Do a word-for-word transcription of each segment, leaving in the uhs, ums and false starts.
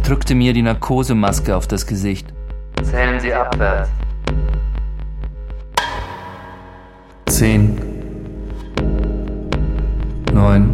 drückte mir die Narkosemaske auf das Gesicht. Zählen Sie abwärts. Zehn. Neun.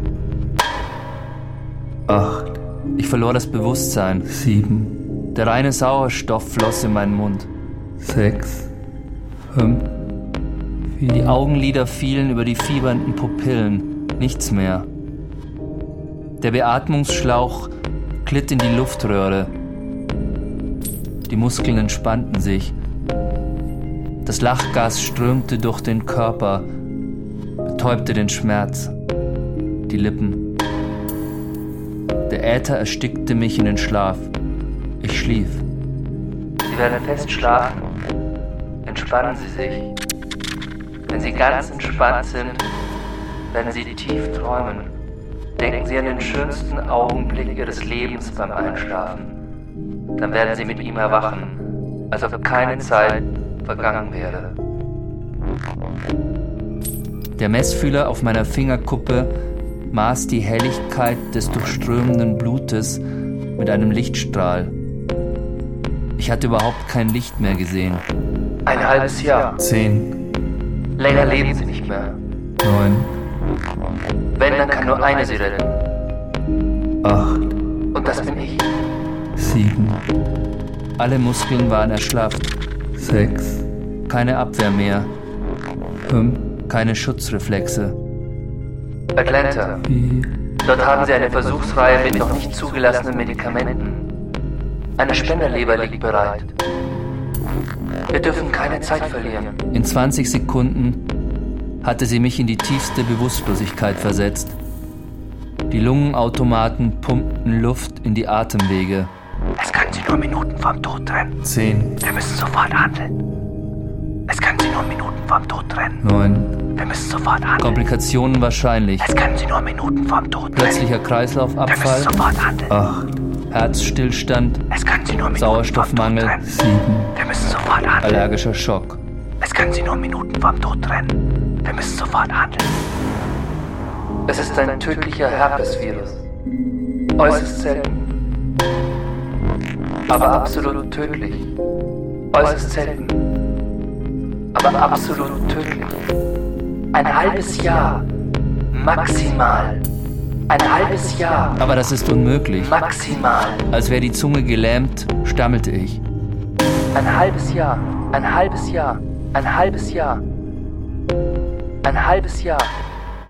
Acht. Ich verlor das Bewusstsein. Sieben. Der reine Sauerstoff floss in meinen Mund. Sechs. Fünf. Vier. Die Augenlider fielen über die fiebernden Pupillen. Nichts mehr. Der Beatmungsschlauch glitt in die Luftröhre. Die Muskeln entspannten sich. Das Lachgas strömte durch den Körper, betäubte den Schmerz, die Lippen. Der Äther erstickte mich in den Schlaf. Ich schlief. Sie werden fest schlafen. Entspannen Sie sich. Wenn Sie ganz entspannt sind, werden Sie tief träumen. Denken Sie an den schönsten Augenblick Ihres Lebens beim Einschlafen. Dann werden Sie mit ihm erwachen, als ob keine Zeit vergangen wäre. Der Messfühler auf meiner Fingerkuppe maß die Helligkeit des durchströmenden Blutes mit einem Lichtstrahl. Ich hatte überhaupt kein Licht mehr gesehen. Ein halbes Jahr. Zehn. Länger leben Sie nicht mehr. Neun. Wenn, dann kann nur eine Sie retten. Acht. Und das bin ich. Sieben. Alle Muskeln waren erschlafft. Sechs. Keine Abwehr mehr. Fünf. Keine Schutzreflexe. Atlanta. Vier. Dort haben Sie eine Versuchsreihe mit noch nicht zugelassenen Medikamenten. Eine Spenderleber liegt bereit. Wir dürfen keine Zeit verlieren. In zwanzig Sekunden hatte sie mich in die tiefste Bewusstlosigkeit versetzt. Die Lungenautomaten pumpten Luft in die Atemwege. Es kann Sie nur Minuten vom Tod trennen. Zehn. Wir müssen sofort handeln. Es kann Sie nur Minuten vom Tod trennen. Neun. Wir müssen sofort handeln. Komplikationen wahrscheinlich. Es kann Sie nur Minuten vom Tod trennen. Plötzlicher Wir Kreislaufabfall. müssen sofort handeln. Acht. Herzstillstand. Es kann Sie nur Minuten Sauerstoffmangel. vom Tod trennen. Sieben. Wir müssen sofort handeln. Allergischer Schock. Es kann Sie nur Minuten vom Tod trennen. Wir müssen sofort handeln. Es ist ein tödlicher Herpesvirus. Äußerst selten. Aber absolut tödlich. Äußerst selten. Aber absolut tödlich. Ein halbes Jahr. Maximal. Ein halbes Jahr. Aber das ist unmöglich. Maximal. Als wäre die Zunge gelähmt, stammelte ich. Ein halbes Jahr. Ein halbes Jahr. Ein halbes Jahr. Ein halbes Jahr.